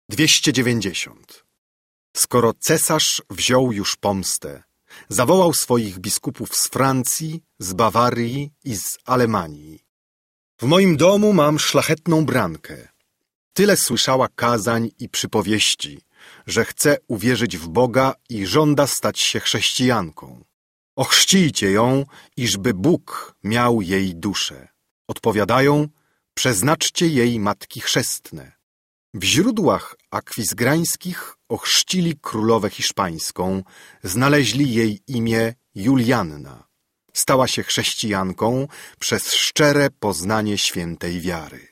290. Skoro cesarz wziął już pomstę, zawołał swoich biskupów z Francji, z Bawarii i z Alemanii. W moim domu mam szlachetną brankę. Tyle słyszała kazań i przypowieści, że chce uwierzyć w Boga i żąda stać się chrześcijanką. Ochrzcijcie ją, iżby Bóg miał jej duszę. Odpowiadają, przeznaczcie jej matki chrzestne. W źródłach akwizgrańskich ochrzcili królowę hiszpańską, znaleźli jej imię Julianna. Stała się chrześcijanką przez szczere poznanie świętej wiary.